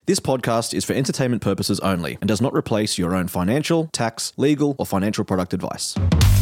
This podcast is for entertainment purposes only and does not replace your own financial, tax, legal, or financial product advice.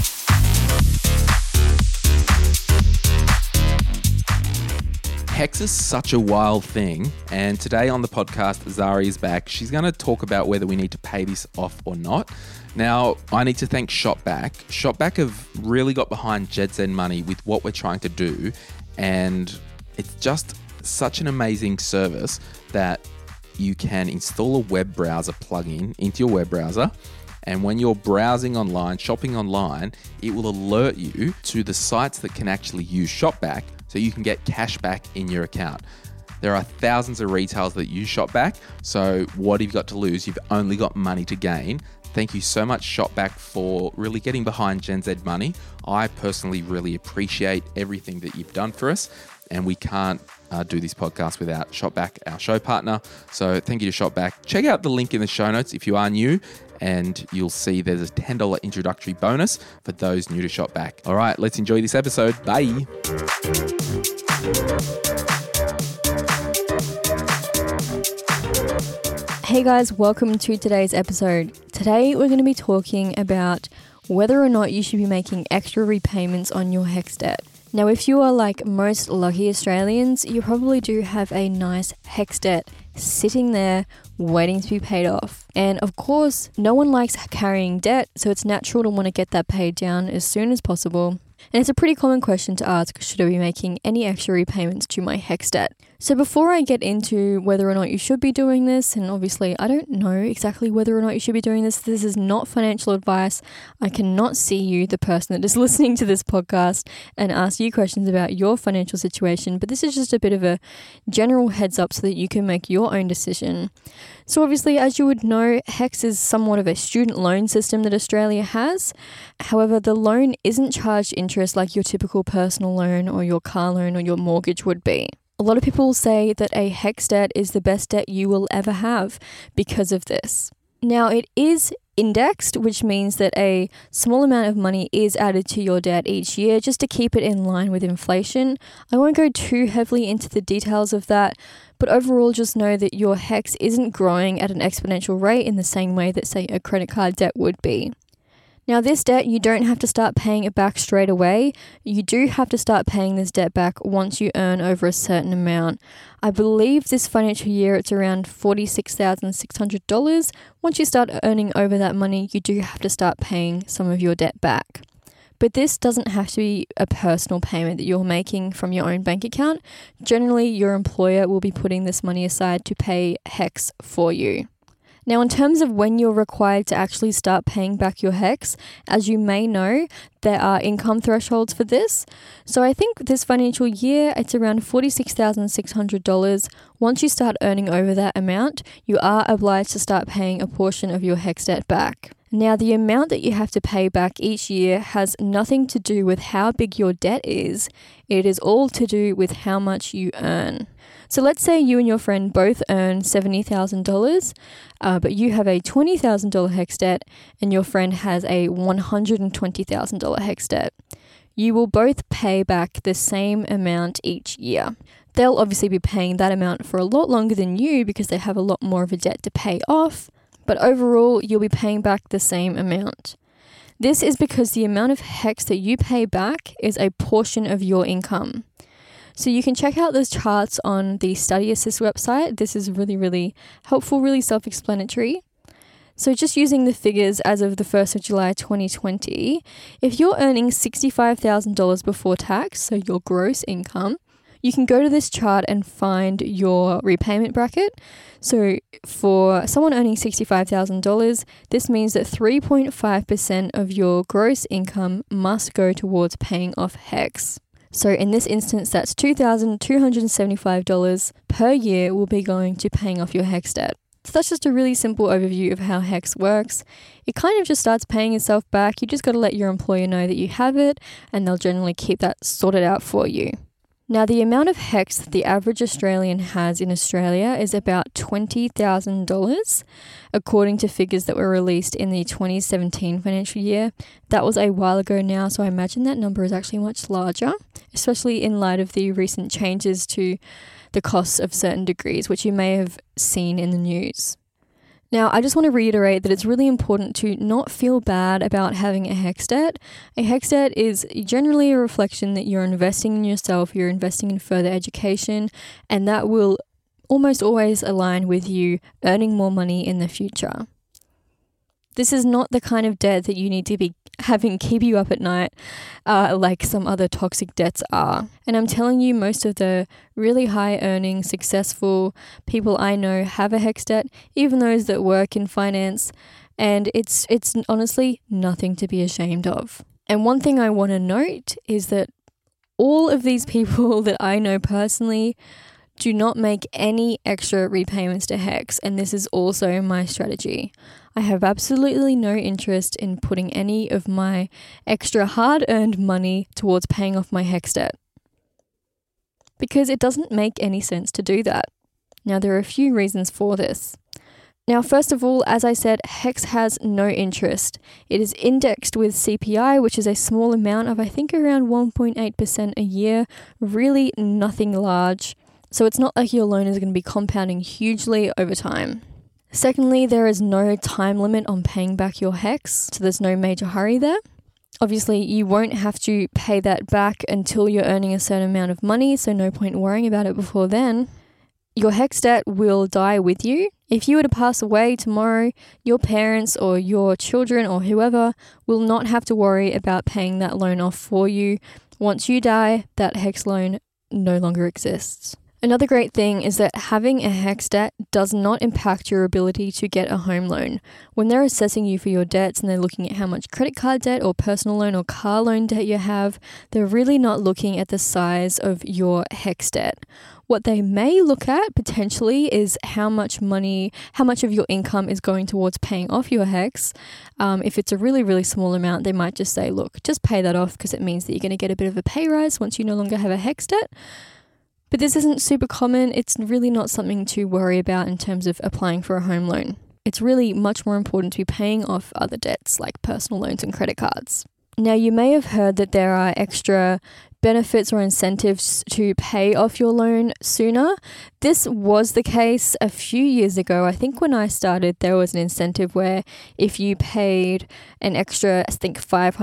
Hex is such a wild thing, and today on the podcast, Zari is back. She's going to talk about whether we need to pay this off or not. Now, I need to thank Shopback. Shopback have really got behind GZN Money with what we're trying to do, and it's just such an amazing service that you can install a web browser plugin into your web browser. And when you're browsing online, shopping online, it will alert you to the sites that can actually use Shopback so you can get cash back in your account. There are thousands of retailers that use Shopback, so what have you got to lose? You've only got money to gain. Thank you so much, Shopback, for really getting behind Gen Z Money. I personally really appreciate everything that you've done for us, and we can't do this podcast without Shopback, our show partner. So thank you to Shopback. Check out the link in the show notes if you are new, and you'll see there's a $10 introductory bonus for those new to Shopback. All right, let's enjoy this episode. Bye. Hey guys, welcome to today's episode. Today we're going to be talking about whether or not you should be making extra repayments on your HEX debt. Now, if you are like most lucky Australians, you probably do have a nice HEX debt sitting there waiting to be paid off. And of course, no one likes carrying debt, so it's natural to want to get that paid down as soon as possible. And it's a pretty common question to ask, should I be making any extra repayments to my HEX debt? So before I get into whether or not you should be doing this, and obviously I don't know exactly whether or not you should be doing this is not financial advice. I cannot see you, the person that is listening to this podcast, and ask you questions about your financial situation, but this is just a bit of a general heads up so that you can make your own decision. So obviously, as you would know, HEX is somewhat of a student loan system that Australia has. However, the loan isn't charged interest like your typical personal loan or your car loan or your mortgage would be. A lot of people say that a HEX debt is the best debt you will ever have because of this. Now, it is indexed, which means that a small amount of money is added to your debt each year just to keep it in line with inflation. I won't go too heavily into the details of that, but overall just know that your HEX isn't growing at an exponential rate in the same way that, say, a credit card debt would be. Now, this debt, you don't have to start paying it back straight away. You do have to start paying this debt back once you earn over a certain amount. I believe this financial year it's around $46,600. Once you start earning over that money, you do have to start paying some of your debt back. But this doesn't have to be a personal payment that you're making from your own bank account. Generally, your employer will be putting this money aside to pay HEX for you. Now, in terms of when you're required to actually start paying back your HEX, as you may know, there are income thresholds for this. So I think this financial year, it's around $46,600. Once you start earning over that amount, you are obliged to start paying a portion of your HEX debt back. Now, the amount that you have to pay back each year has nothing to do with how big your debt is. It is all to do with how much you earn. So let's say you and your friend both earn $70,000, but you have a $20,000 HEX debt and your friend has a $120,000 HEX debt. You will both pay back the same amount each year. They'll obviously be paying that amount for a lot longer than you because they have a lot more of a debt to pay off, but overall you'll be paying back the same amount. This is because the amount of HEX that you pay back is a portion of your income. So you can check out those charts on the Study Assist website. This is really, really helpful, really self-explanatory. So just using the figures as of the 1st of July 2020, if you're earning $65,000 before tax, so your gross income, you can go to this chart and find your repayment bracket. So for someone earning $65,000, this means that 3.5% of your gross income must go towards paying off HEX. So in this instance, that's $2,275 per year will be going to paying off your HEX debt. So that's just a really simple overview of how HEX works. It kind of just starts paying itself back. You just got to let your employer know that you have it, and they'll generally keep that sorted out for you. Now, the amount of HEX that the average Australian has in Australia is about $20,000, according to figures that were released in the 2017 financial year. That was a while ago now, so I imagine that number is actually much larger, especially in light of the recent changes to the costs of certain degrees, which you may have seen in the news. Now, I just want to reiterate that it's really important to not feel bad about having a HECS debt. A HECS debt is generally a reflection that you're investing in yourself, you're investing in further education, and that will almost always align with you earning more money in the future. This is not the kind of debt that you need to be having keep you up at night like some other toxic debts are. And I'm telling you, most of the really high earning, successful people I know have a HECS debt, even those that work in finance, and it's honestly nothing to be ashamed of. And one thing I want to note is that all of these people that I know personally do not make any extra repayments to HECS, and this is also my strategy. I have absolutely no interest in putting any of my extra hard-earned money towards paying off my HECS debt, because it doesn't make any sense to do that. Now, there are a few reasons for this. Now, first of all, as I said, HECS has no interest. It is indexed with CPI, which is a small amount of, I think, around 1.8% a year, really nothing large. So it's not like your loan is going to be compounding hugely over time. Secondly, there is no time limit on paying back your HECS, so there's no major hurry there. Obviously, you won't have to pay that back until you're earning a certain amount of money, so no point worrying about it before then. Your HECS debt will die with you. If you were to pass away tomorrow, your parents or your children or whoever will not have to worry about paying that loan off for you. Once you die, that HECS loan no longer exists. Another great thing is that having a HECS debt does not impact your ability to get a home loan. When they're assessing you for your debts and they're looking at how much credit card debt or personal loan or car loan debt you have, they're really not looking at the size of your HECS debt. What they may look at potentially is how much of your income is going towards paying off your HECS. If it's a really, really small amount, they might just say, look, just pay that off because it means that you're going to get a bit of a pay rise once you no longer have a HECS debt. But this isn't super common. It's really not something to worry about in terms of applying for a home loan. It's really much more important to be paying off other debts like personal loans and credit cards. Now, you may have heard that there are extra benefits or incentives to pay off your loan sooner. This was the case a few years ago. I think when I started, there was an incentive where if you paid an extra, I think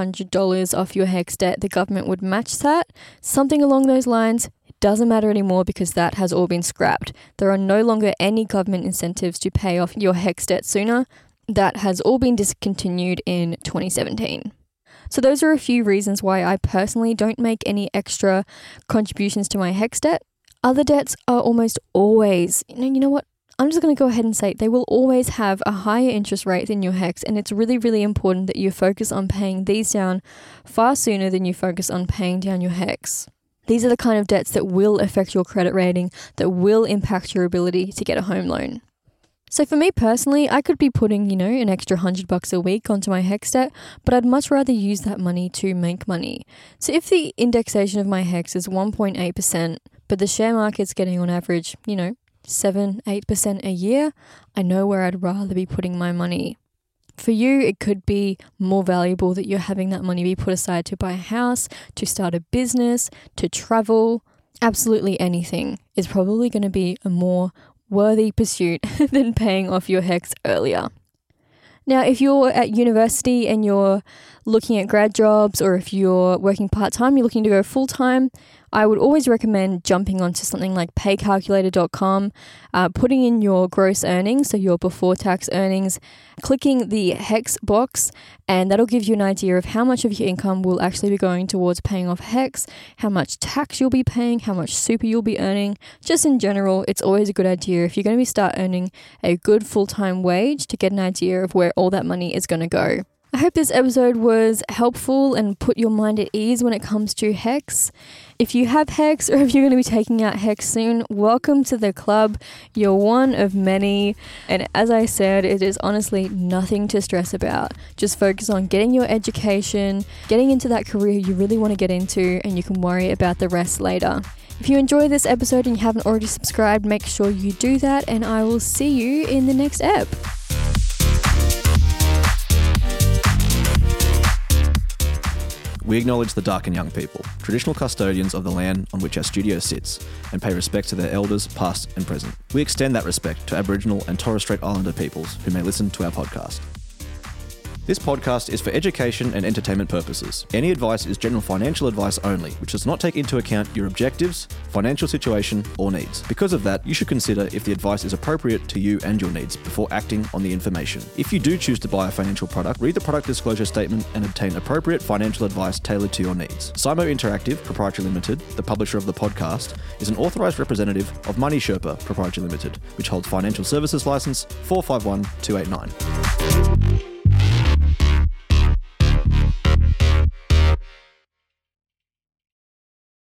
$500 off your HECS debt, the government would match that. Something along those lines. Doesn't matter anymore because that has all been scrapped. There are no longer any government incentives to pay off your HECS debt sooner. That has all been discontinued in 2017. So those are a few reasons why I personally don't make any extra contributions to my HECS debt. Other debts are almost always, you know what? I'm just going to go ahead and say they will always have a higher interest rate than your HECS, and it's really, really important that you focus on paying these down far sooner than you focus on paying down your HECS. These are the kind of debts that will affect your credit rating, that will impact your ability to get a home loan. So for me personally, I could be putting, an extra $100 a week onto my HECS debt, but I'd much rather use that money to make money. So if the indexation of my HECS is 1.8%, but the share market's getting on average, 7-8% a year, I know where I'd rather be putting my money. For you, it could be more valuable that you're having that money be put aside to buy a house, to start a business, to travel. Absolutely anything is probably going to be a more worthy pursuit than paying off your HECS earlier. Now, if you're at university and you're looking at grad jobs, or if you're working part-time, you're looking to go full-time, I would always recommend jumping onto something like paycalculator.com, putting in your gross earnings, so your before-tax earnings, clicking the HECS box, and that'll give you an idea of how much of your income will actually be going towards paying off HECS, how much tax you'll be paying, how much super you'll be earning. Just in general, it's always a good idea if you're going to start earning a good full-time wage to get an idea of where all that money is going to go. I hope this episode was helpful and put your mind at ease when it comes to HECS. If you have HECS, or if you're going to be taking out HECS soon, welcome to the club. You're one of many. And as I said, it is honestly nothing to stress about. Just focus on getting your education, getting into that career you really want to get into, and you can worry about the rest later. If you enjoyed this episode and you haven't already subscribed, make sure you do that, and I will see you in the next ep. We acknowledge the Darkin Young people, traditional custodians of the land on which our studio sits, and pay respect to their elders, past and present. We extend that respect to Aboriginal and Torres Strait Islander peoples who may listen to our podcast. This podcast is for education and entertainment purposes. Any advice is general financial advice only, which does not take into account your objectives, financial situation, or needs. Because of that, you should consider if the advice is appropriate to you and your needs before acting on the information. If you do choose to buy a financial product, read the product disclosure statement and obtain appropriate financial advice tailored to your needs. Simo Interactive Proprietary Limited, the publisher of the podcast, is an authorised representative of Money Sherpa Proprietary Limited, which holds financial services license 451289.